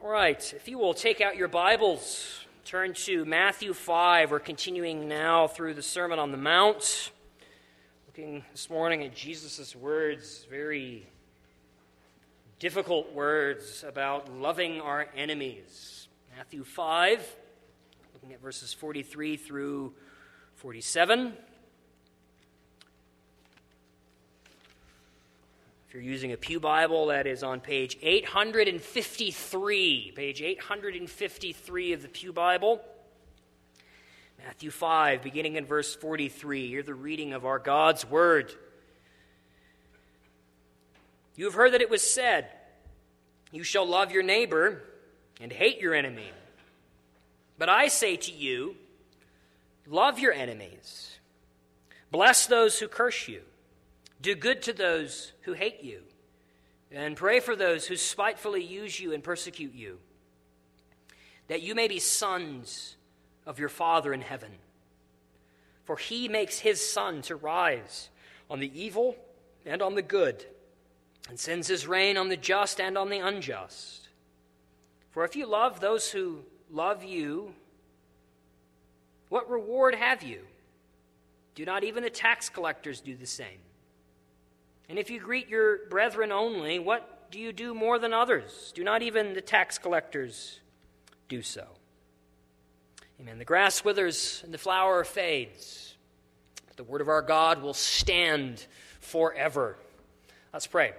All right, if you will take out your Bibles, turn to Matthew 5. We're continuing now through the Sermon on the Mount, looking this morning at Jesus' words, very difficult words about loving our enemies. Matthew 5, looking at verses 43 through 47. If you're using a Pew Bible, that is on page 853. Page 853 of the Pew Bible. Matthew 5, beginning in verse 43. Hear the reading of our God's Word. You have heard that it was said, you shall love your neighbor and hate your enemy. But I say to you, love your enemies. Bless those who curse you. Do good to those who hate you, and pray for those who spitefully use you and persecute you, that you may be sons of your Father in heaven. For he makes his sun to rise on the evil and on the good, and sends his rain on the just and on the unjust. For if you love those who love you, what reward have you? Do not even the tax collectors do the same? And if you greet your brethren only, what do you do more than others? Do not even the tax collectors do so? Amen. The grass withers and the flower fades, but the word of our God will stand forever. Let's pray.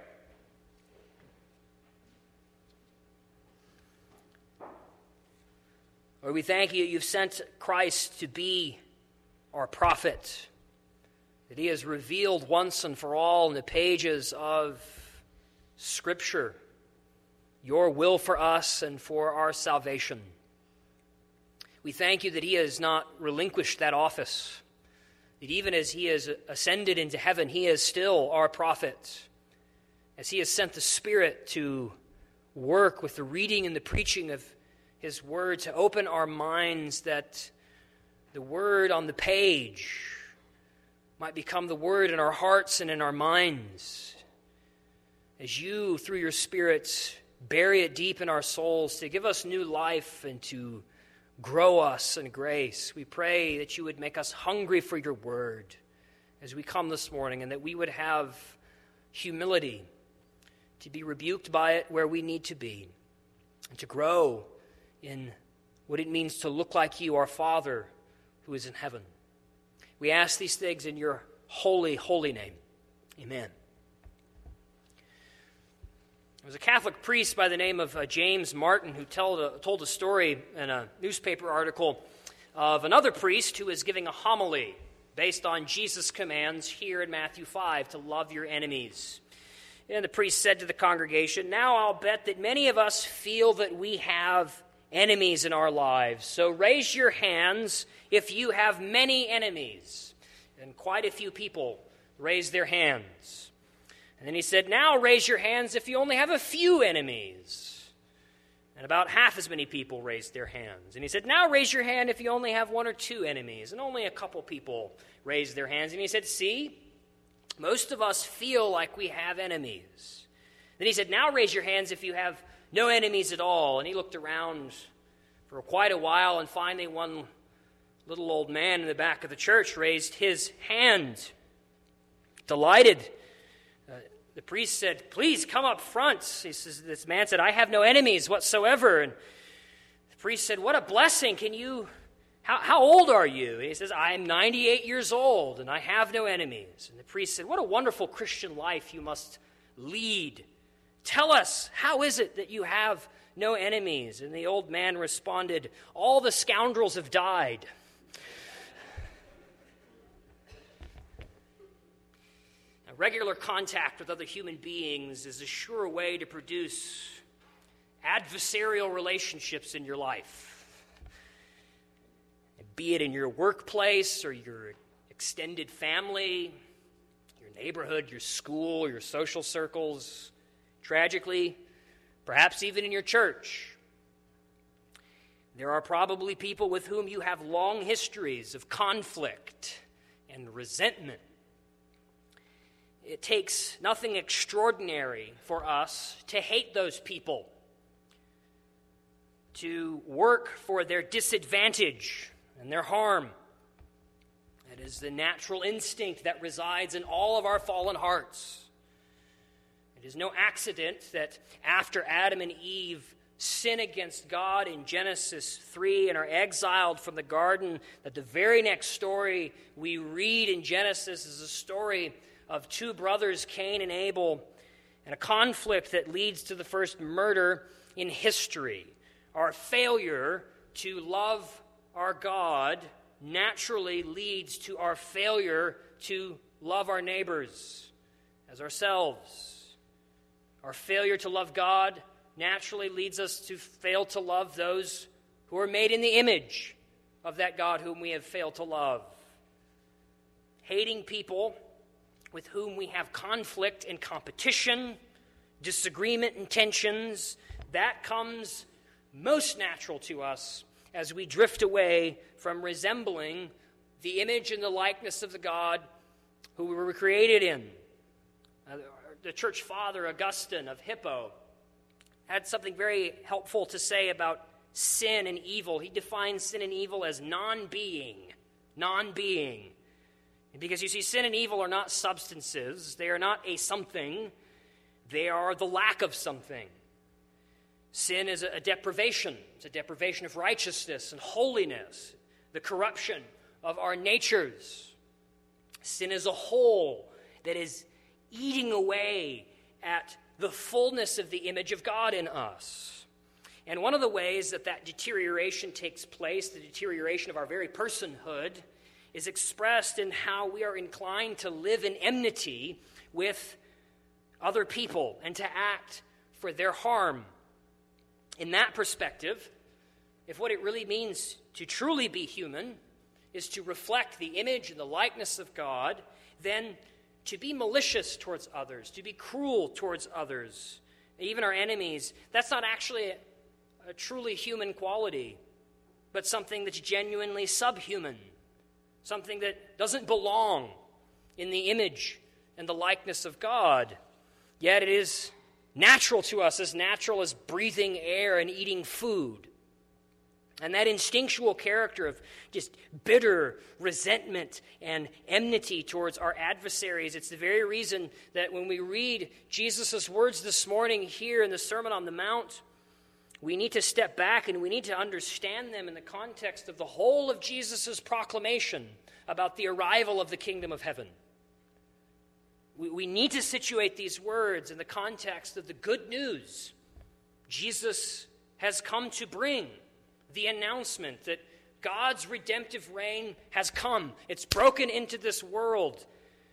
Lord, we thank you that you've sent Christ to be our prophet, that he has revealed once and for all in the pages of Scripture your will for us and for our salvation. We thank you that he has not relinquished that office, that even as he has ascended into heaven, he is still our prophet, as he has sent the Spirit to work with the reading and the preaching of his word to open our minds, that the word on the page might become the word in our hearts and in our minds, as you, through your Spirit, bury it deep in our souls to give us new life and to grow us in grace. We pray that you would make us hungry for your word as we come this morning, and that we would have humility to be rebuked by it where we need to be, and to grow in what it means to look like you, our Father who is in heaven. We ask these things in your holy, holy name. Amen. There was a Catholic priest by the name of James Martin who told a story in a newspaper article of another priest who was giving a homily based on Jesus' commands here in Matthew 5 to love your enemies. And the priest said to the congregation, "Now I'll bet that many of us feel that we have enemies in our lives. So raise your hands if you have many enemies." And quite a few people raised their hands. And then he said, "Now raise your hands if you only have a few enemies." And about half as many people raised their hands. And he said, "Now raise your hand if you only have one or two enemies." And only a couple people raised their hands. And he said, "See, most of us feel like we have enemies." Then he said, "Now raise your hands if you have no enemies at all." And he looked around for quite a while, and finally one little old man in the back of the church raised his hand. Delighted, the priest said, "Please come up front." He says, this man said, "I have no enemies whatsoever." And the priest said, "What a blessing. How old are you?" And he says, "I'm 98 years old and I have no enemies." And the priest said, "What a wonderful Christian life you must lead. Tell us, how is it that you have no enemies?" And the old man responded, "All the scoundrels have died." Now, regular contact with other human beings is a sure way to produce adversarial relationships in your life. Be it in your workplace or your extended family, your neighborhood, your school, your social circles, tragically, perhaps even in your church. There are probably people with whom you have long histories of conflict and resentment. It takes nothing extraordinary for us to hate those people. to work for their disadvantage and their harm. It is the natural instinct that resides in all of our fallen hearts. It is no accident that after Adam and Eve sin against God in Genesis 3 and are exiled from the garden, that the very next story we read in Genesis is a story of two brothers, Cain and Abel, and a conflict that leads to the first murder in history. Our failure to love our God naturally leads to our failure to love our neighbors as ourselves. Our failure to love God naturally leads us to fail to love those who are made in the image of that God whom we have failed to love. Hating people with whom we have conflict and competition, disagreement and tensions, that comes most natural to us as we drift away from resembling the image and the likeness of the God who we were created in. The church father, Augustine of Hippo, had something very helpful to say about sin and evil. He defines sin and evil as non-being. Non-being. Because you see, sin and evil are not substances. They are not a something. They are the lack of something. Sin is a deprivation. It's a deprivation of righteousness and holiness, the corruption of our natures. Sin is a hole that is eating away at the fullness of the image of God in us. And one of the ways that deterioration takes place, the deterioration of our very personhood, is expressed in how we are inclined to live in enmity with other people and to act for their harm. In that perspective, if what it really means to truly be human is to reflect the image and the likeness of God, then to be malicious towards others, to be cruel towards others, even our enemies, that's not actually a truly human quality, but something that's genuinely subhuman, something that doesn't belong in the image and the likeness of God. Yet it is natural to us, as natural as breathing air and eating food. And that instinctual character of just bitter resentment and enmity towards our adversaries, it's the very reason that when we read Jesus' words this morning here in the Sermon on the Mount, we need to step back and we need to understand them in the context of the whole of Jesus' proclamation about the arrival of the kingdom of heaven. We need to situate these words in the context of the good news Jesus has come to bring, the announcement that God's redemptive reign has come. It's broken into this world.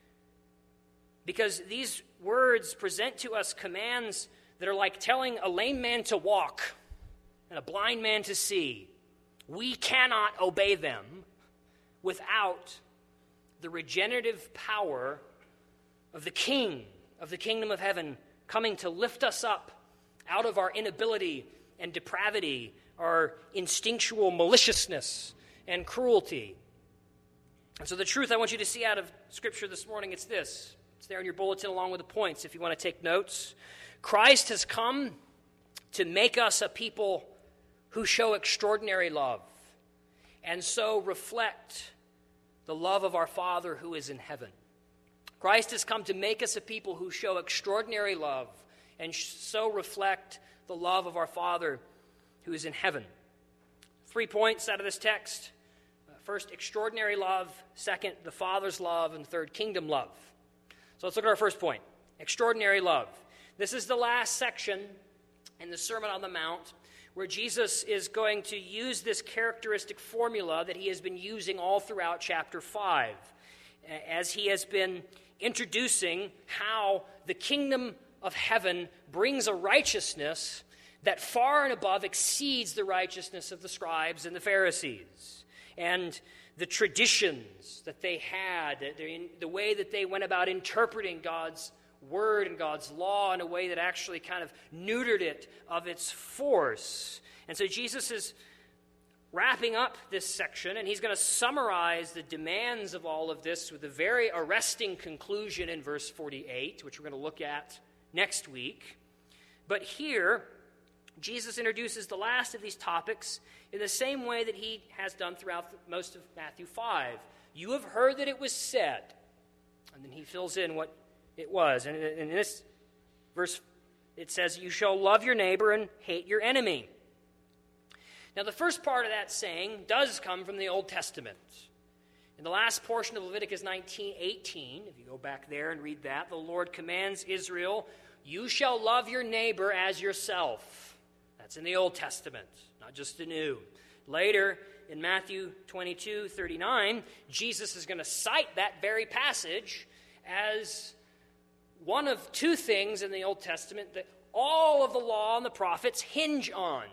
Because these words present to us commands that are like telling a lame man to walk and a blind man to see. We cannot obey them without the regenerative power of the King of the kingdom of heaven coming to lift us up out of our inability and depravity, our instinctual maliciousness and cruelty. And so the truth I want you to see out of Scripture this morning, it's this. It's there in your bulletin along with the points if you want to take notes. Christ has come to make us a people who show extraordinary love and so reflect the love of our Father who is in heaven. Christ has come to make us a people who show extraordinary love and so reflect the love of our Father who is in heaven. 3 points out of this text. First, extraordinary love. Second, the Father's love. And third, kingdom love. So let's look at our first point, extraordinary love. This is the last section in the Sermon on the Mount where Jesus is going to use this characteristic formula that he has been using all throughout chapter 5 as he has been introducing how the kingdom of heaven brings a righteousness that far and above exceeds the righteousness of the scribes and the Pharisees. And the traditions that they had, the way that they went about interpreting God's word and God's law in a way that actually kind of neutered it of its force. And so Jesus is wrapping up this section, and he's going to summarize the demands of all of this with a very arresting conclusion in verse 48, which we're going to look at next week. But here, Jesus introduces the last of these topics in the same way that he has done throughout most of Matthew 5. You have heard that it was said. And then he fills in what it was. And in this verse, it says, you shall love your neighbor and hate your enemy. Now, the first part of that saying does come from the Old Testament. In the last portion of Leviticus 19:18, if you go back there and read that, the Lord commands Israel, you shall love your neighbor as yourself. That's in the Old Testament, not just the New. Later, in Matthew 22:39, Jesus is going to cite that very passage as one of two things in the Old Testament that all of the law and the prophets hinge on.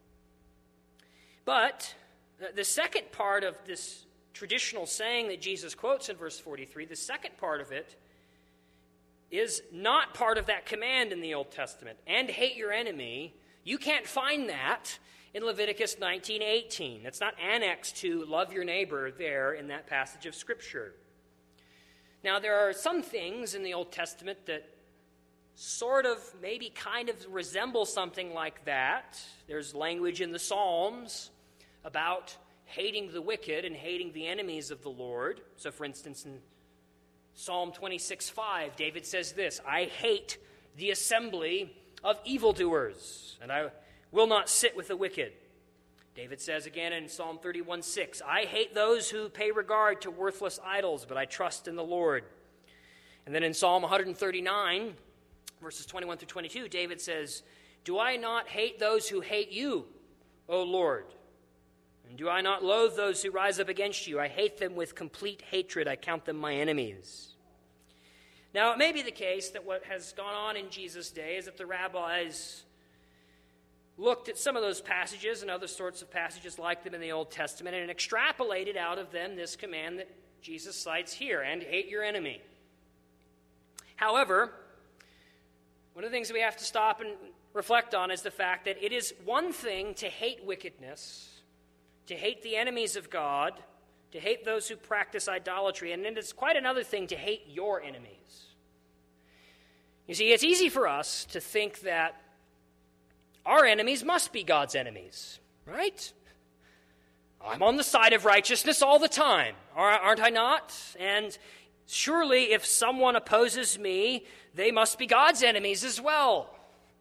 But the second part of this traditional saying that Jesus quotes in verse 43, the second part of it is not part of that command in the Old Testament. And hate your enemy. You can't find that in Leviticus 19:18. It's not annexed to love your neighbor there in that passage of Scripture. Now, there are some things in the Old Testament that sort of, maybe kind of resemble something like that. There's language in the Psalms about hating the wicked and hating the enemies of the Lord. So, for instance, in Psalm 26:5, David says this, I hate the assembly of evildoers, and I will not sit with the wicked. David says again in Psalm 31:6, I hate those who pay regard to worthless idols, but I trust in the Lord. And then in Psalm 139, verses 21 through 22, David says, do I not hate those who hate you, O Lord? And do I not loathe those who rise up against you? I hate them with complete hatred. I count them my enemies. Now, it may be the case that what has gone on in Jesus' day is that the rabbis looked at some of those passages and other sorts of passages like them in the Old Testament and extrapolated out of them this command that Jesus cites here, and hate your enemy. However, one of the things that we have to stop and reflect on is the fact that it is one thing to hate wickedness, to hate the enemies of God, to hate those who practice idolatry, and it is quite another thing to hate your enemies. You see, it's easy for us to think that our enemies must be God's enemies, right? I'm on the side of righteousness all the time, aren't I not? And surely if someone opposes me, they must be God's enemies as well.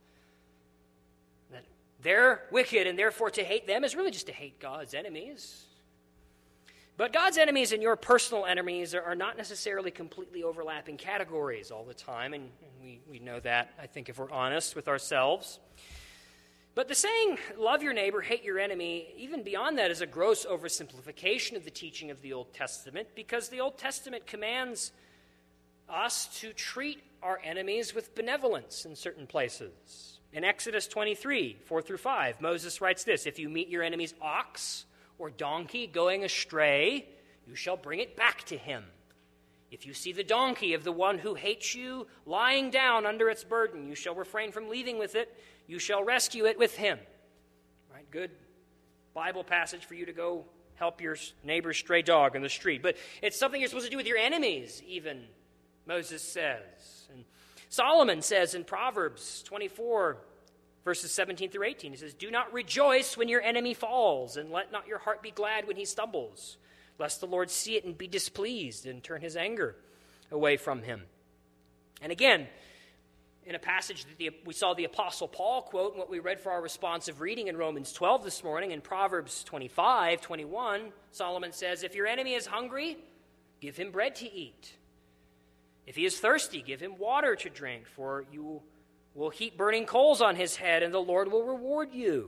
That they're wicked, and therefore to hate them is really just to hate God's enemies. But God's enemies and your personal enemies are not necessarily completely overlapping categories all the time, and we know that, I think, if we're honest with ourselves. But the saying, love your neighbor, hate your enemy, even beyond that is a gross oversimplification of the teaching of the Old Testament, because the Old Testament commands us to treat our enemies with benevolence in certain places. In Exodus 23, 4 through 5, Moses writes this, if you meet your enemy's ox or donkey going astray, you shall bring it back to him. If you see the donkey of the one who hates you lying down under its burden, you shall refrain from leaving with it. You shall rescue it with him. Right? Good Bible passage for you to go help your neighbor's stray dog in the street. But it's something you're supposed to do with your enemies, even, Moses says. And Solomon says in Proverbs 24, verses 17 through 18, he says, do not rejoice when your enemy falls, and let not your heart be glad when he stumbles, lest the Lord see it and be displeased and turn his anger away from him. And again, in a passage that we saw the Apostle Paul quote, and what we read for our responsive reading in Romans 12 this morning, in Proverbs 25:21, Solomon says, if your enemy is hungry, give him bread to eat. If he is thirsty, give him water to drink, for you will heap burning coals on his head, and the Lord will reward you.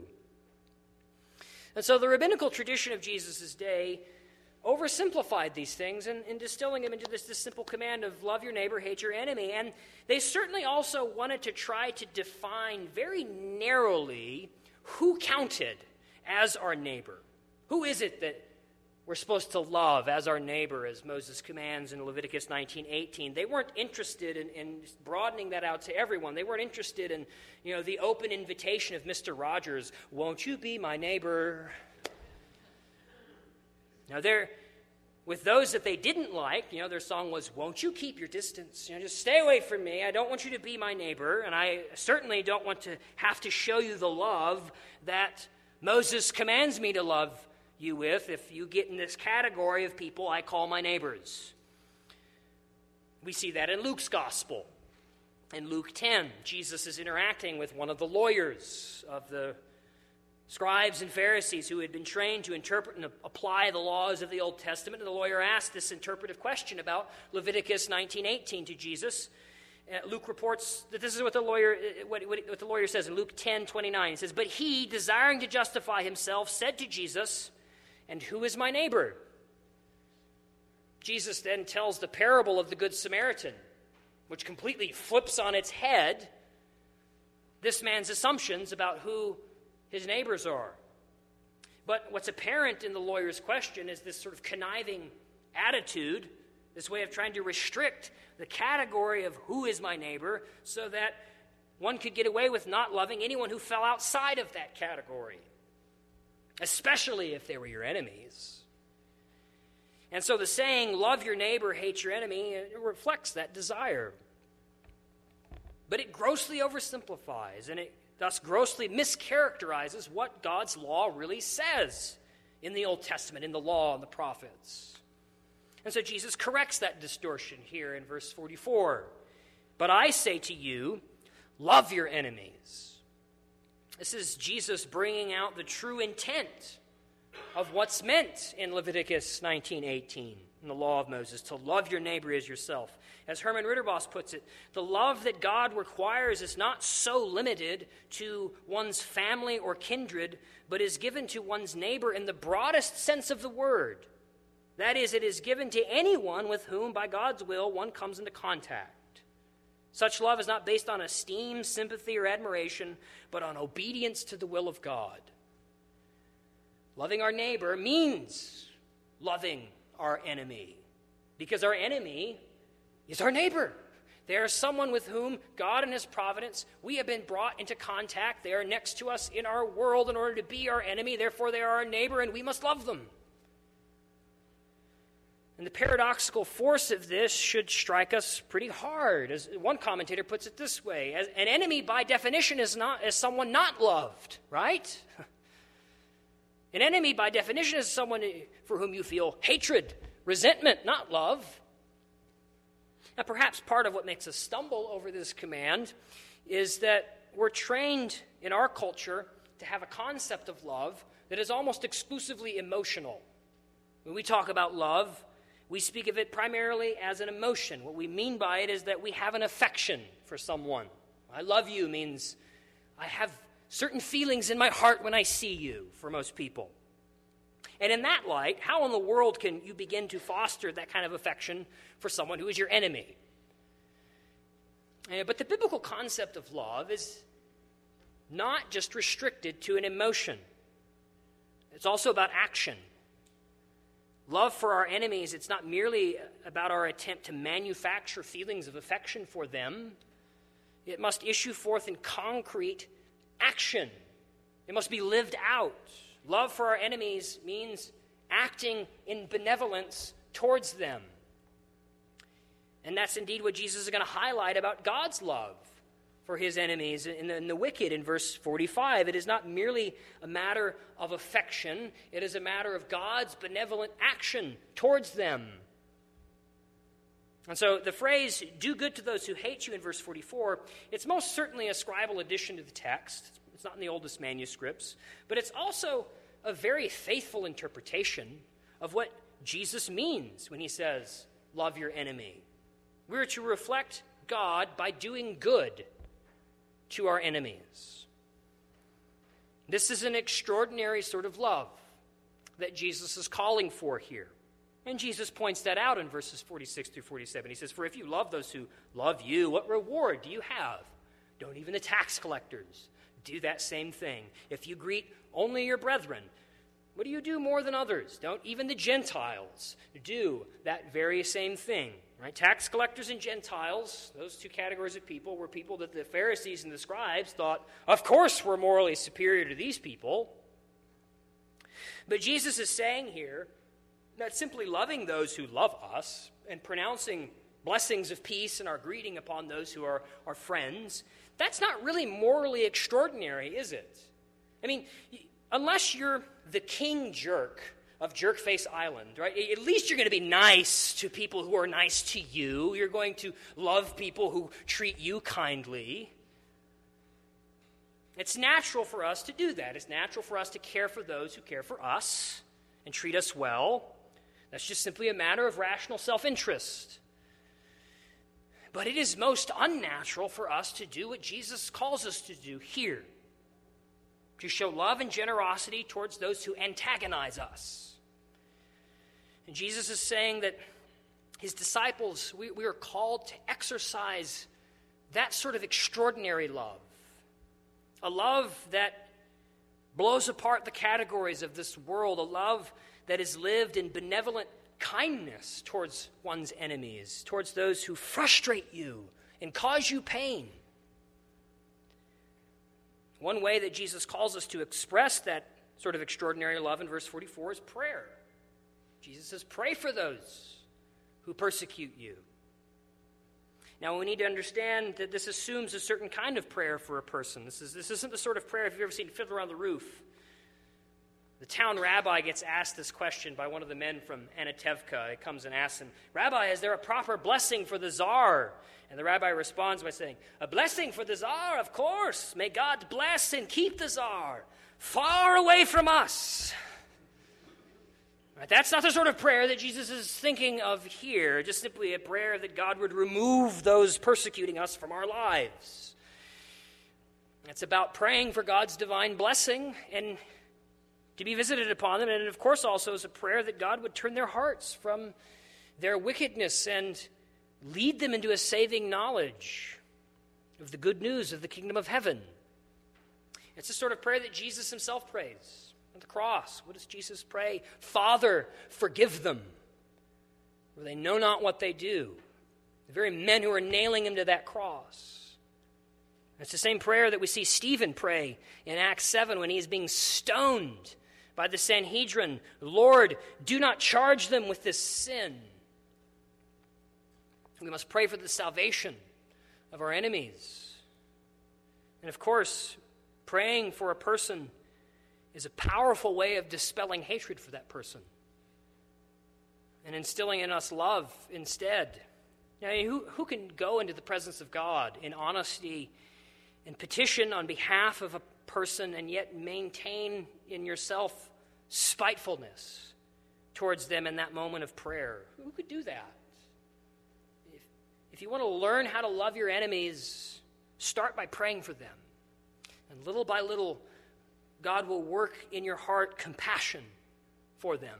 And so the rabbinical tradition of Jesus' day oversimplified these things and distilling them into this simple command of love your neighbor, hate your enemy. And they certainly also wanted to try to define very narrowly who counted as our neighbor. Who is it that we're supposed to love as our neighbor, as Moses commands in Leviticus 19:18. They weren't interested in broadening that out to everyone. They weren't interested in, the open invitation of Mr. Rogers, won't you be my neighbor? Now, with those that they didn't like. Their song was, "Won't you keep your distance? Just stay away from me. I don't want you to be my neighbor, and I certainly don't want to have to show you the love that Moses commands me to love you with if you get in this category of people I call my neighbors." We see that in Luke's gospel. In Luke 10, Jesus is interacting with one of the lawyers of the scribes and Pharisees who had been trained to interpret and apply the laws of the Old Testament. And the lawyer asked this interpretive question about Leviticus 19:18 to Jesus. Luke reports that this is what the lawyer says in Luke 10:29. He says, "But he, desiring to justify himself, said to Jesus, 'And who is my neighbor?'" Jesus then tells the parable of the Good Samaritan, which completely flips on its head this man's assumptions about who his neighbors are. But what's apparent in the lawyer's question is this sort of conniving attitude, this way of trying to restrict the category of who is my neighbor so that one could get away with not loving anyone who fell outside of that category, especially if they were your enemies. And so the saying, "Love your neighbor, hate your enemy," it reflects that desire. But it grossly oversimplifies, and it thus grossly mischaracterizes what God's law really says in the Old Testament, in the law and the prophets. And so Jesus corrects that distortion here in verse 44. "But I say to you, love your enemies." This is Jesus bringing out the true intent of what's meant in Leviticus 19:18, in the law of Moses, to love your neighbor as yourself. As Herman Ritterboss puts it, the love that God requires is not so limited to one's family or kindred, but is given to one's neighbor in the broadest sense of the word. That is, it is given to anyone with whom, by God's will, one comes into contact. Such love is not based on esteem, sympathy, or admiration, but on obedience to the will of God. Loving our neighbor means loving our enemy, because our enemy is our neighbor. They are someone with whom God in his providence, we have been brought into contact. They are next to us in our world in order to be our enemy. Therefore, they are our neighbor, and we must love them. And the paradoxical force of this should strike us pretty hard. As one commentator puts it this way, an enemy by definition is someone not loved, right? An enemy, by definition, is someone for whom you feel hatred, resentment, not love. Now, perhaps part of what makes us stumble over this command is that we're trained in our culture to have a concept of love that is almost exclusively emotional. When we talk about love, we speak of it primarily as an emotion. What we mean by it is that we have an affection for someone. I love you means I have certain feelings in my heart when I see you, for most people. And in that light, how in the world can you begin to foster that kind of affection for someone who is your enemy? But the biblical concept of love is not just restricted to an emotion. It's also about action. Love for our enemies, it's not merely about our attempt to manufacture feelings of affection for them. It must issue forth in concrete action. It must be lived out. Love for our enemies means acting in benevolence towards them. And that's indeed what Jesus is going to highlight about God's love for his enemies and the wicked in verse 45. It is not merely a matter of affection. It is a matter of God's benevolent action towards them. And so the phrase, "do good to those who hate you" in verse 44, it's most certainly a scribal addition to the text. It's not in the oldest manuscripts. But it's also a very faithful interpretation of what Jesus means when he says, "love your enemy." We're to reflect God by doing good to our enemies. This is an extraordinary sort of love that Jesus is calling for here. And Jesus points that out in verses 46 through 47. He says, "For if you love those who love you, what reward do you have? Don't even the tax collectors do that same thing? If you greet only your brethren, what do you do more than others? Don't even the Gentiles do that very same thing?" Right? Tax collectors and Gentiles, those two categories of people, were people that the Pharisees and the scribes thought, of course, were morally superior to these people. But Jesus is saying here not simply loving those who love us and pronouncing blessings of peace and our greeting upon those who are our friends. That's not really morally extraordinary, is it? I mean, unless you're the king jerk of Jerkface Island, right? At least you're going to be nice to people who are nice to you. You're going to love people who treat you kindly. It's natural for us to do that. It's natural for us to care for those who care for us and treat us well. That's just simply a matter of rational self-interest. But it is most unnatural for us to do what Jesus calls us to do here, to show love and generosity towards those who antagonize us. And Jesus is saying that his disciples, we are called to exercise that sort of extraordinary love, a love that blows apart the categories of this world, a love that is lived in benevolent kindness towards one's enemies, towards those who frustrate you and cause you pain. One way that Jesus calls us to express that sort of extraordinary love in verse 44 is prayer. Jesus says, pray for those who persecute you. Now, we need to understand that this assumes a certain kind of prayer for a person. This isn't the sort of prayer, if you've ever seen Fiddler on the Roof, the town rabbi gets asked this question by one of the men from Anatevka. He comes and asks him, Rabbi, is there a proper blessing for the czar? And the rabbi responds by saying, a blessing for the czar, of course. May God bless and keep the czar far away from us. Right, that's not the sort of prayer that Jesus is thinking of here, just simply a prayer that God would remove those persecuting us from our lives. It's about praying for God's divine blessing and to be visited upon them, and of course also is a prayer that God would turn their hearts from their wickedness and lead them into a saving knowledge of the good news of the kingdom of heaven. It's the sort of prayer that Jesus himself prays at the cross. What does Jesus pray? Father, forgive them, for they know not what they do. The very men who are nailing him to that cross. It's the same prayer that we see Stephen pray in Acts 7 when he is being stoned by the Sanhedrin. Lord, do not charge them with this sin. We must pray for the salvation of our enemies. And of course, praying for a person is a powerful way of dispelling hatred for that person and instilling in us love instead. Now, who can go into the presence of God in honesty and petition on behalf of a person and yet maintain in yourself spitefulness towards them in that moment of prayer? Who could do that? If you want to learn how to love your enemies, start by praying for them. And little by little, God will work in your heart compassion for them.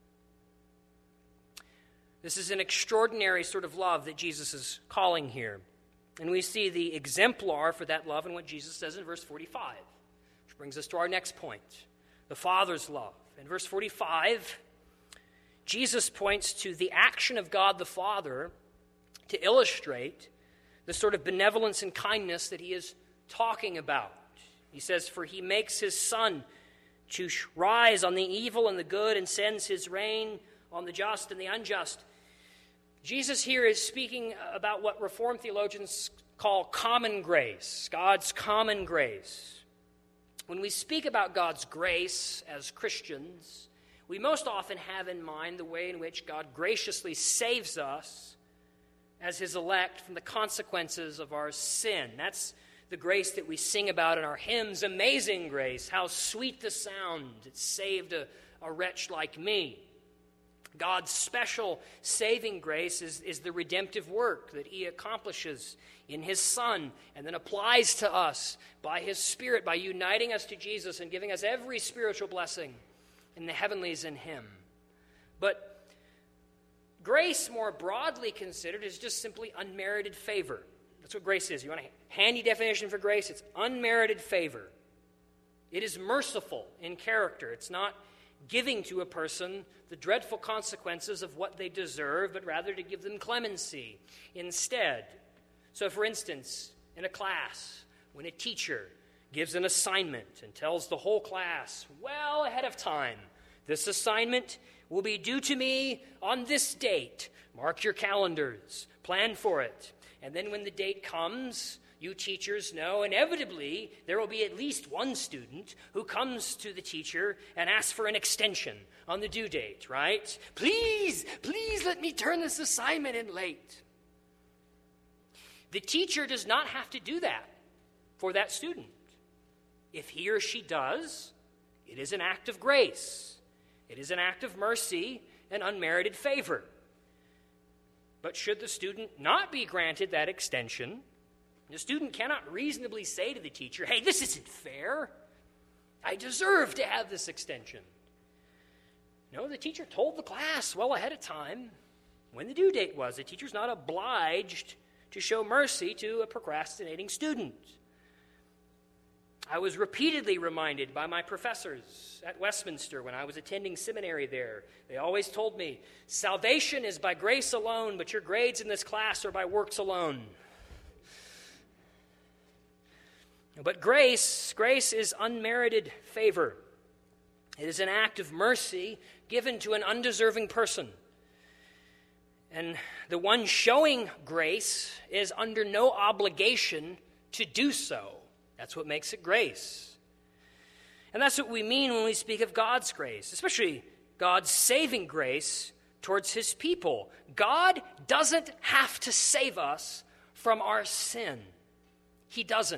This is an extraordinary sort of love that Jesus is calling here. And we see the exemplar for that love in what Jesus says in verse 45, which brings us to our next point, the Father's love. In verse 45, Jesus points to the action of God the Father to illustrate the sort of benevolence and kindness that he is talking about. He says, for he makes his sun to rise on the evil and the good and sends his rain on the just and the unjust. Jesus here is speaking about what Reformed theologians call common grace, God's common grace. When we speak about God's grace as Christians, we most often have in mind the way in which God graciously saves us as his elect from the consequences of our sin. That's the grace that we sing about in our hymns, Amazing Grace, how sweet the sound, it saved a wretch like me. God's special saving grace is the redemptive work that he accomplishes in his Son and then applies to us by his Spirit, by uniting us to Jesus and giving us every spiritual blessing in the heavenlies in him. But grace, more broadly considered, is just simply unmerited favor. That's what grace is. You want a handy definition for grace? It's unmerited favor. It is merciful in character. It's not giving to a person the dreadful consequences of what they deserve, but rather to give them clemency instead. So, for instance, in a class, when a teacher gives an assignment and tells the whole class well ahead of time, this assignment will be due to me on this date. Mark your calendars. Plan for it. And then when the date comes, you teachers know inevitably there will be at least one student who comes to the teacher and asks for an extension on the due date, right? Please let me turn this assignment in late. The teacher does not have to do that for that student. If he or she does, it is an act of grace. It is an act of mercy and unmerited favor. But should the student not be granted that extension, the student cannot reasonably say to the teacher, hey, this isn't fair. I deserve to have this extension. No, the teacher told the class well ahead of time when the due date was. The teacher's not obliged to show mercy to a procrastinating student. I was repeatedly reminded by my professors at Westminster when I was attending seminary there. They always told me, salvation is by grace alone, but your grades in this class are by works alone. But grace is unmerited favor. It is an act of mercy given to an undeserving person. And the one showing grace is under no obligation to do so. That's what makes it grace. And that's what we mean when we speak of God's grace, especially God's saving grace towards his people. God doesn't have to save us from our sin. He doesn't.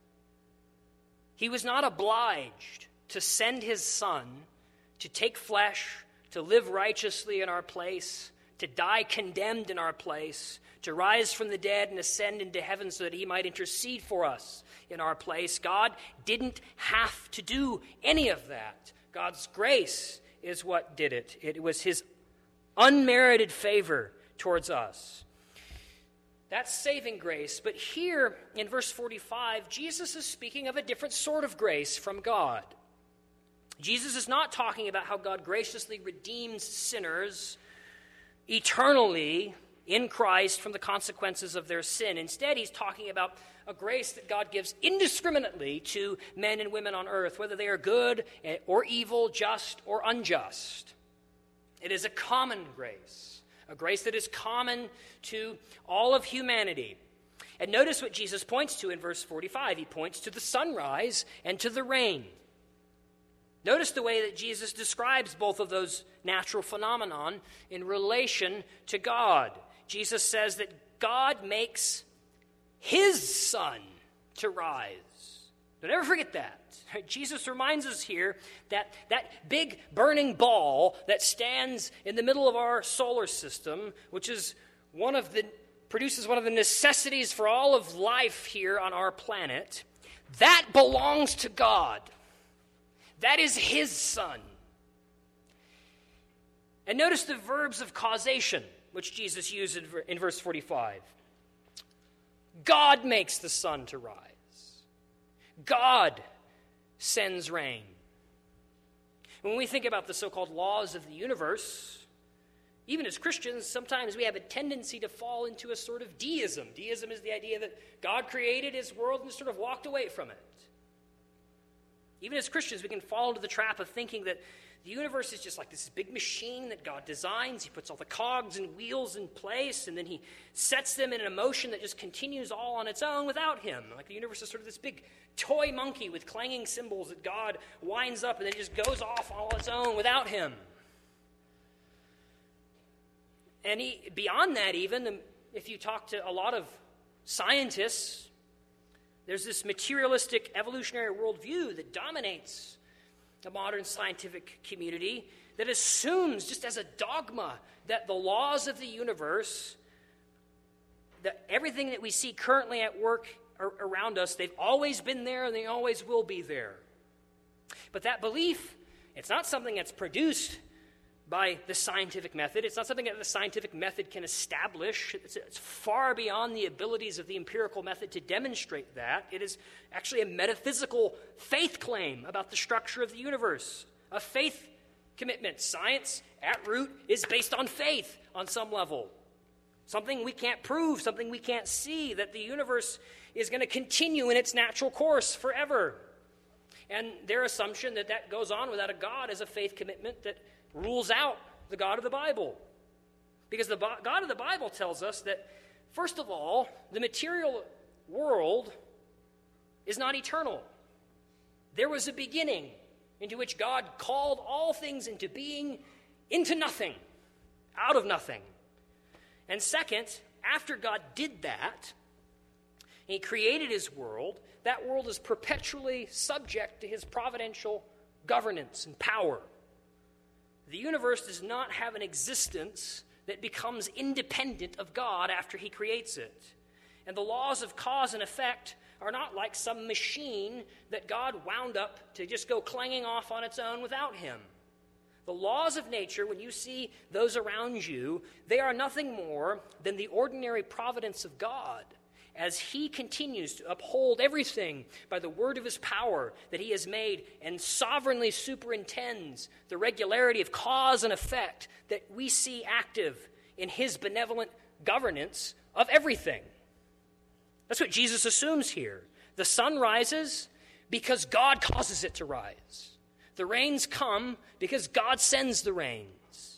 He was not obliged to send his Son to take flesh, to live righteously in our place, to die condemned in our place, to rise from the dead and ascend into heaven so that he might intercede for us in our place. God didn't have to do any of that. God's grace is what did it. It was his unmerited favor towards us. That's saving grace. But here in verse 45, Jesus is speaking of a different sort of grace from God. Jesus is not talking about how God graciously redeems sinners eternally in Christ from the consequences of their sin. Instead, he's talking about a grace that God gives indiscriminately to men and women on earth, whether they are good or evil, just or unjust. It is a common grace, a grace that is common to all of humanity. And notice what Jesus points to in verse 45. He points to the sunrise and to the rain. Notice the way that Jesus describes both of those natural phenomenon in relation to God. Jesus says that God makes his sun to rise. Don't ever forget that. Jesus reminds us here that that big burning ball that stands in the middle of our solar system, which is produces one of the necessities for all of life here on our planet, that belongs to God. That is his sun. And notice the verbs of causation, which Jesus used in verse 45. God makes the sun to rise. God sends rain. When we think about the so-called laws of the universe, even as Christians, sometimes we have a tendency to fall into a sort of deism. Deism is the idea that God created his world and sort of walked away from it. Even as Christians, we can fall into the trap of thinking that the universe is just like this big machine that God designs. He puts all the cogs and wheels in place, and then he sets them in a motion that just continues all on its own without him. Like the universe is sort of this big toy monkey with clanging cymbals that God winds up and then just goes off all on its own without him. And beyond that even, if you talk to a lot of scientists, there's this materialistic evolutionary worldview that dominates the modern scientific community that assumes, just as a dogma, that the laws of the universe, that everything that we see currently at work around us, they've always been there and they always will be there. But that belief, it's not something that's produced by the scientific method. It's not something that the scientific method can establish. It's far beyond the abilities of the empirical method to demonstrate that. It is actually a metaphysical faith claim about the structure of the universe, a faith commitment. Science, at root, is based on faith on some level. Something we can't prove, something we can't see, that the universe is going to continue in its natural course forever. And their assumption that that goes on without a God is a faith commitment that rules out the God of the Bible. Because the God of the Bible tells us that, first of all, the material world is not eternal. There was a beginning into which God called all things into being, into nothing, out of nothing. And second, after God did that, he created his world, that world is perpetually subject to his providential governance and power. The universe does not have an existence that becomes independent of God after he creates it. And the laws of cause and effect are not like some machine that God wound up to just go clanging off on its own without him. The laws of nature, when you see those around you, they are nothing more than the ordinary providence of God as he continues to uphold everything by the word of his power that he has made and sovereignly superintends the regularity of cause and effect that we see active in his benevolent governance of everything. That's what Jesus assumes here. The sun rises because God causes it to rise. The rains come because God sends the rains.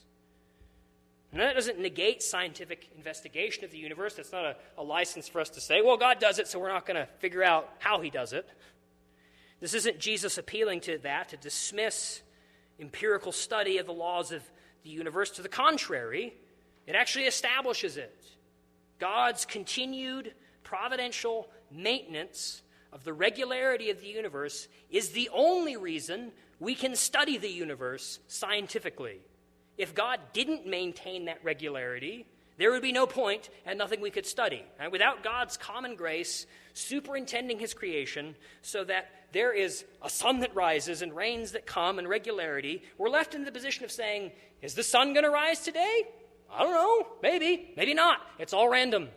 And that doesn't negate scientific investigation of the universe. That's not a license for us to say, well, God does it, so we're not going to figure out how he does it. This isn't Jesus appealing to that, to dismiss empirical study of the laws of the universe. To the contrary, it actually establishes it. God's continued providential maintenance of the regularity of the universe is the only reason we can study the universe scientifically. If God didn't maintain that regularity, there would be no point and nothing we could study. And without God's common grace superintending his creation so that there is a sun that rises and rains that come and regularity, we're left in the position of saying, is the sun going to rise today? I don't know. Maybe. Maybe not. It's all random.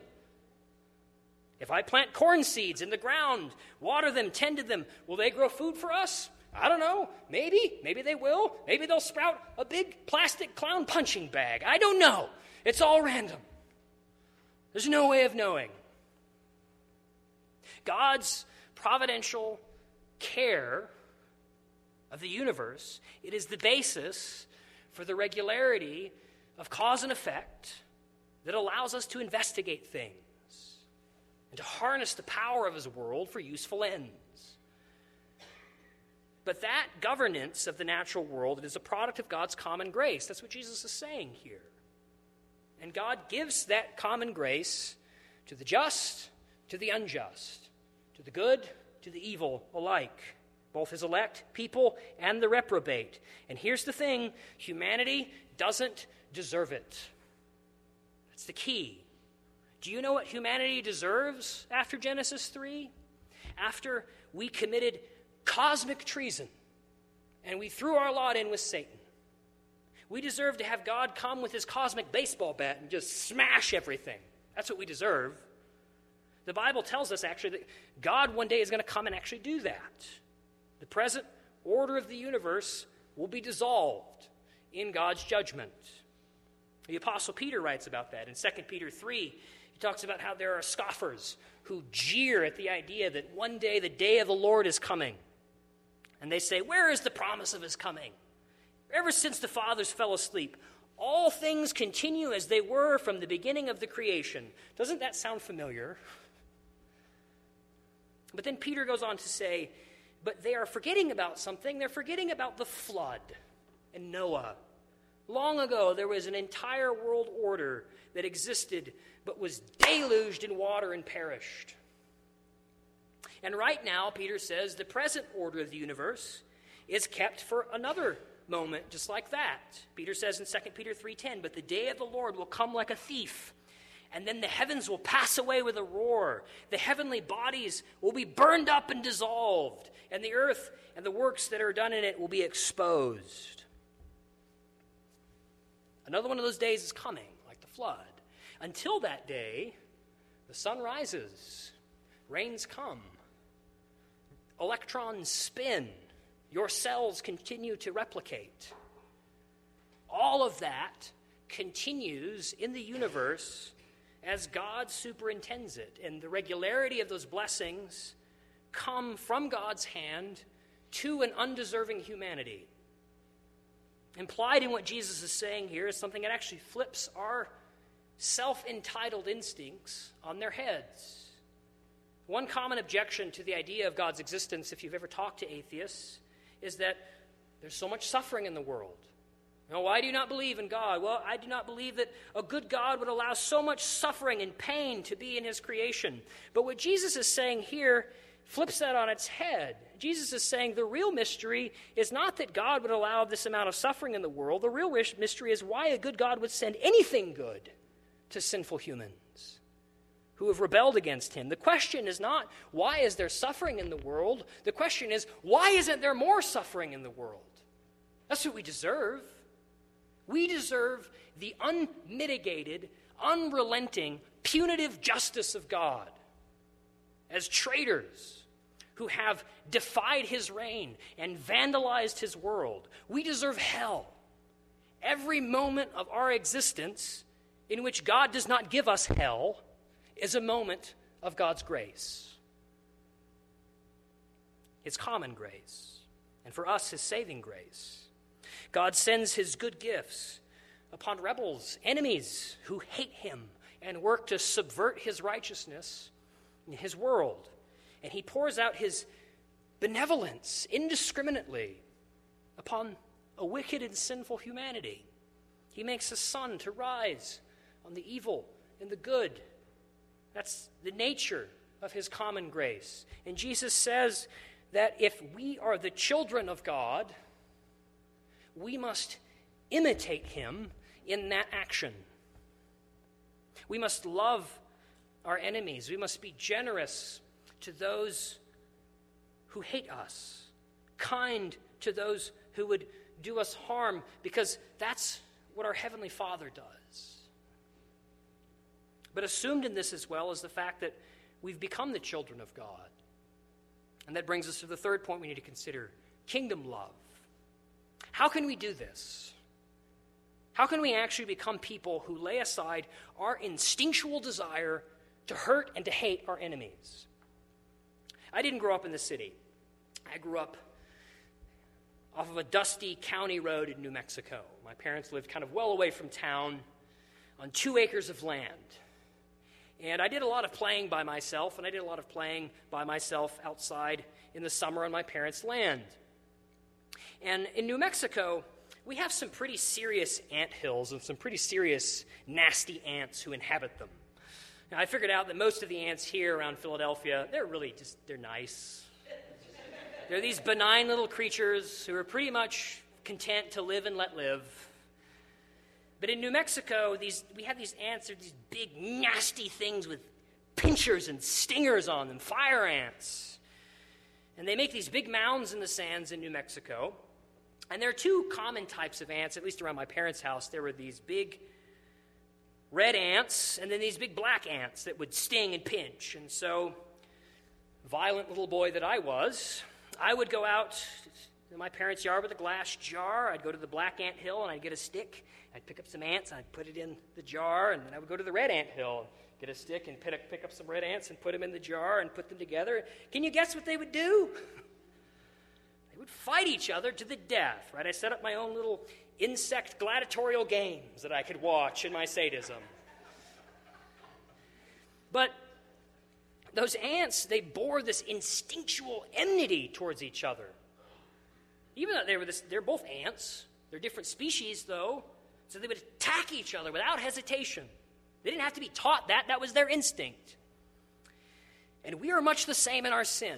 If I plant corn seeds in the ground, water them, tend to them, will they grow food for us? I don't know. Maybe. Maybe they will. Maybe they'll sprout a big plastic clown punching bag. I don't know. It's all random. There's no way of knowing. God's providential care of the universe, it is the basis for the regularity of cause and effect that allows us to investigate things and to harness the power of his world for useful ends. But that governance of the natural world, it is a product of God's common grace. That's what Jesus is saying here. And God gives that common grace to the just, to the unjust, to the good, to the evil alike, both his elect people and the reprobate. And here's the thing, humanity doesn't deserve it. That's the key. Do you know what humanity deserves after Genesis 3? After we committed cosmic treason and we threw our lot in with Satan, we deserve to have God come with his cosmic baseball bat and just smash everything. That's what we deserve. The Bible tells us actually that God one day is going to come and actually do that. The present order of the universe will be dissolved in God's judgment. The Apostle Peter writes about that in 2 Peter 3. He talks about how there are scoffers who jeer at the idea that one day the day of the Lord is coming. And they say, where is the promise of his coming? Ever since the fathers fell asleep, all things continue as they were from the beginning of the creation. Doesn't that sound familiar? But then Peter goes on to say, but they are forgetting about something. They're forgetting about the flood and Noah. Long ago, there was an entire world order that existed, but was deluged in water and perished. And right now, Peter says, the present order of the universe is kept for another moment just like that. Peter says in 2 Peter 3:10, but the day of the Lord will come like a thief, and then the heavens will pass away with a roar. The heavenly bodies will be burned up and dissolved, and the earth and the works that are done in it will be exposed. Another one of those days is coming, like the flood. Until that day, the sun rises, rains come, electrons spin, your cells continue to replicate. All of that continues in the universe as God superintends it. And the regularity of those blessings come from God's hand to an undeserving humanity. Implied in what Jesus is saying here is something that actually flips our self-entitled instincts on their heads. One common objection to the idea of God's existence, if you've ever talked to atheists, is that there's so much suffering in the world. Now, why do you not believe in God? Well, I do not believe that a good God would allow so much suffering and pain to be in his creation. But what Jesus is saying here flips that on its head. Jesus is saying the real mystery is not that God would allow this amount of suffering in the world. The real mystery is why a good God would send anything good to sinful humans who have rebelled against him. The question is not, why is there suffering in the world? The question is, why isn't there more suffering in the world? That's what we deserve. We deserve the unmitigated, unrelenting, punitive justice of God. As traitors who have defied his reign and vandalized his world, we deserve hell. Every moment of our existence in which God does not give us hell is a moment of God's grace. His common grace, and for us, his saving grace. God sends his good gifts upon rebels, enemies who hate him and work to subvert his righteousness in his world. And he pours out his benevolence indiscriminately upon a wicked and sinful humanity. He makes the sun to rise on the evil and the good. That's the nature of his common grace. And Jesus says that if we are the children of God, we must imitate him in that action. We must love our enemies. We must be generous to those who hate us, kind to those who would do us harm, because that's what our Heavenly Father does. But assumed in this as well is the fact that we've become the children of God. And that brings us to the third point we need to consider, kingdom love. How can we do this? How can we actually become people who lay aside our instinctual desire to hurt and to hate our enemies? I didn't grow up in the city. I grew up off of a dusty county road in New Mexico. My parents lived kind of well away from town on 2 acres of land. And I did a lot of playing by myself, and I did a lot of playing by myself outside in the summer on my parents' land. And in New Mexico, we have some pretty serious ant hills and some pretty serious nasty ants who inhabit them. Now, I figured out that most of the ants here around Philadelphia, they're nice. They're these benign little creatures who are pretty much content to live and let live. But in New Mexico, we have these ants, they're these big, nasty things with pinchers and stingers on them, fire ants. And they make these big mounds in the sands in New Mexico. And there are 2 common types of ants, at least around my parents' house. There were these big red ants and then these big black ants that would sting and pinch. And so, violent little boy that I was, I would go out in my parents' yard with a glass jar. I'd go to the black ant hill and I'd get a stick. I'd pick up some ants and I'd put it in the jar. And then I would go to the red ant hill, get a stick and pick up some red ants and put them in the jar and put them together. Can you guess what they would do? Would fight each other to the death, right? I set up my own little insect gladiatorial games that I could watch in my sadism. But those ants, they bore this instinctual enmity towards each other. Even though they're both ants, they're different species though, so they would attack each other without hesitation. They didn't have to be taught that. That was their instinct. And we are much the same in our sin.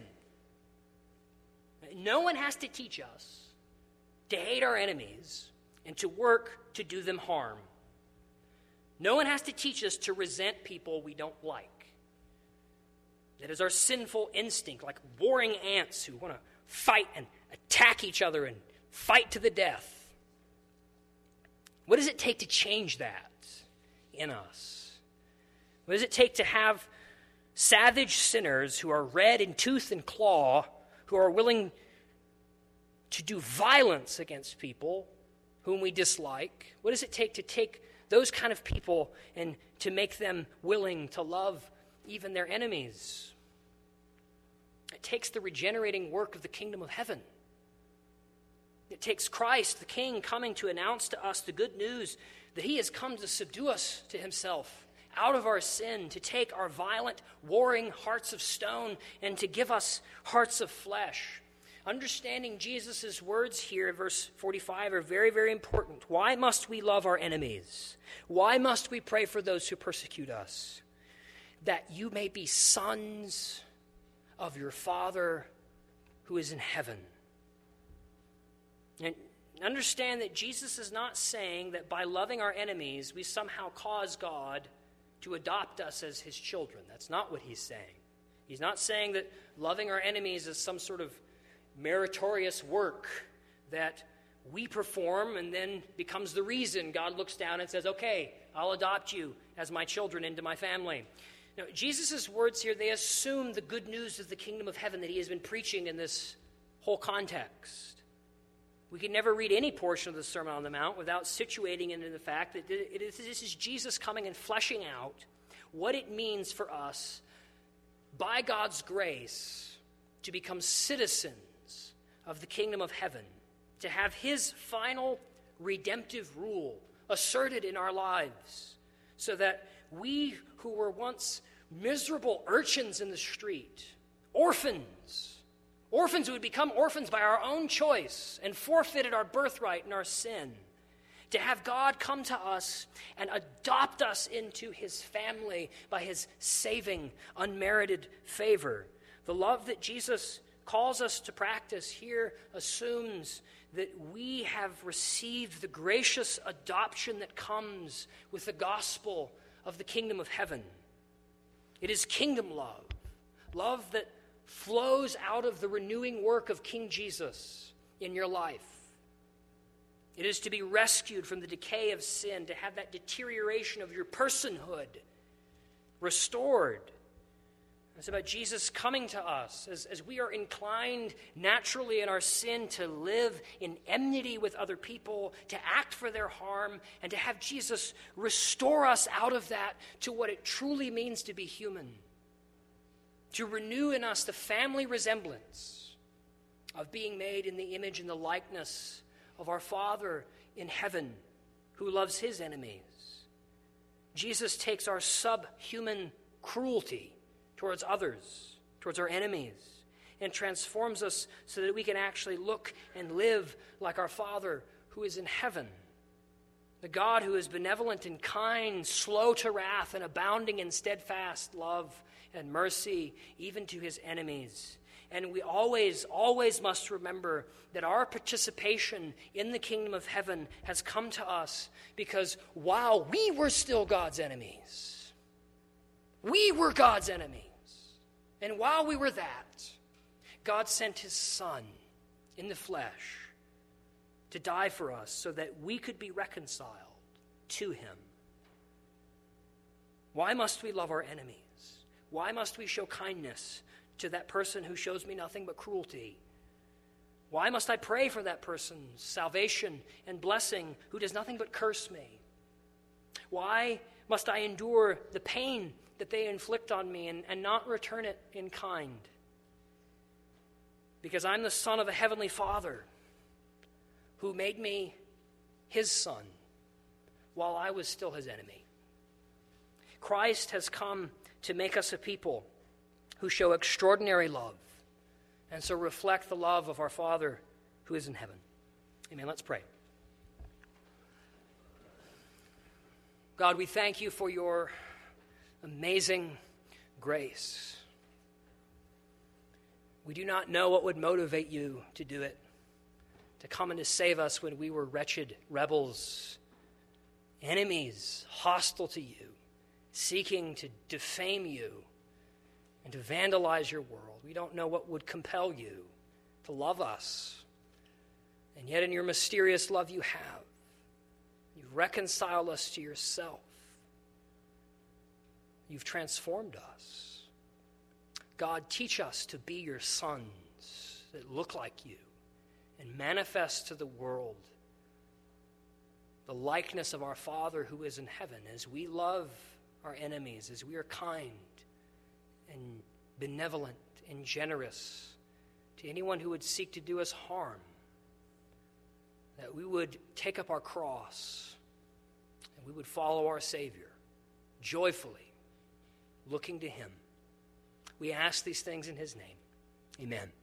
No one has to teach us to hate our enemies and to work to do them harm. No one has to teach us to resent people we don't like. That is our sinful instinct, like warring ants who want to fight and attack each other and fight to the death. What does it take to change that in us? What does it take to have savage sinners who are red in tooth and claw, who are willing to do violence against people whom we dislike? What does it take to take those kind of people and to make them willing to love even their enemies? It takes the regenerating work of the kingdom of heaven. It takes Christ, the King, coming to announce to us the good news that he has come to subdue us to himself, out of our sin, to take our violent, warring hearts of stone and to give us hearts of flesh. Understanding Jesus' words here in verse 45 are very, very important. Why must we love our enemies? Why must we pray for those who persecute us? That you may be sons of your Father who is in heaven. And understand that Jesus is not saying that by loving our enemies, we somehow cause God to adopt us as his children. That's not what he's saying. He's not saying that loving our enemies is some sort of meritorious work that we perform and then becomes the reason God looks down and says, okay, I'll adopt you as my children into my family. Now, Jesus' words here, they assume the good news of the kingdom of heaven that he has been preaching in this whole context. We can never read any portion of the Sermon on the Mount without situating it in the fact that this is Jesus coming and fleshing out what it means for us, by God's grace, to become citizens of the kingdom of heaven, to have his final redemptive rule asserted in our lives, so that we who were once miserable urchins in the street, orphans who would become orphans by our own choice and forfeited our birthright and our sin, to have God come to us and adopt us into his family by his saving, unmerited favor. The love that Jesus calls us to practice here assumes that we have received the gracious adoption that comes with the gospel of the kingdom of heaven. It is kingdom love, love that flows out of the renewing work of King Jesus in your life. It is to be rescued from the decay of sin, to have that deterioration of your personhood restored. It's about Jesus coming to us as we are inclined naturally in our sin to live in enmity with other people, to act for their harm, and to have Jesus restore us out of that to what it truly means to be human. To renew in us the family resemblance of being made in the image and the likeness of our Father in heaven who loves his enemies. Jesus takes our subhuman cruelty towards others, towards our enemies, and transforms us so that we can actually look and live like our Father who is in heaven. The God who is benevolent and kind, slow to wrath, and abounding in steadfast love and mercy, even to his enemies. And we always must remember that our participation in the kingdom of heaven has come to us because while we were still God's enemies, we were God's enemies. And while we were that, God sent his Son in the flesh to die for us so that we could be reconciled to him. Why must we love our enemies? Why must we show kindness to that person who shows me nothing but cruelty? Why must I pray for that person's salvation and blessing who does nothing but curse me? Why must I endure the pain that they inflict on me and not return it in kind? Because I'm the son of a heavenly Father who made me his son while I was still his enemy. Christ has come to make us a people who show extraordinary love and so reflect the love of our Father who is in heaven. Amen. Let's pray. God, we thank you for your amazing grace. We do not know what would motivate you to do it, to come and to save us when we were wretched rebels, enemies, hostile to you, seeking to defame you and to vandalize your world. We don't know what would compel you to love us. And yet in your mysterious love you have. You've reconciled us to yourself. You've transformed us. God, teach us to be your sons that look like you and manifest to the world the likeness of our Father who is in heaven as we love our enemies, as we are kind and benevolent and generous to anyone who would seek to do us harm. that we would take up our cross and we would follow our Savior joyfully, looking to him. We ask these things in his name. Amen.